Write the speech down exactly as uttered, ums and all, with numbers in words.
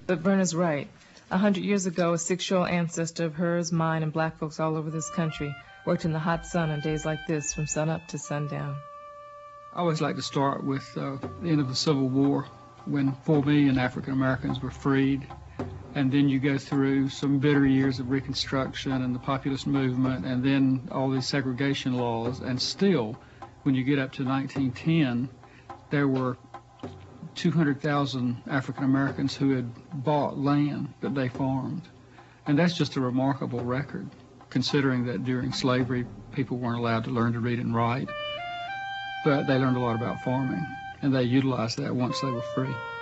But Verna's right. A hundred years ago, a six-year-old ancestor of hers, mine, and black folks all over this country worked in the hot sun on days like this from sunup to sundown. I always like to start with uh, the end of the Civil War, when four million African Americans were freed. And then you go through some bitter years of Reconstruction and the populist movement, and then all these segregation laws. And still, when you get up to nineteen ten, there were two hundred thousand African Americans who had bought land that they farmed. And that's just a remarkable record, considering that during slavery, people weren't allowed to learn to read and write. But they learned a lot about farming, and they utilized that once they were free.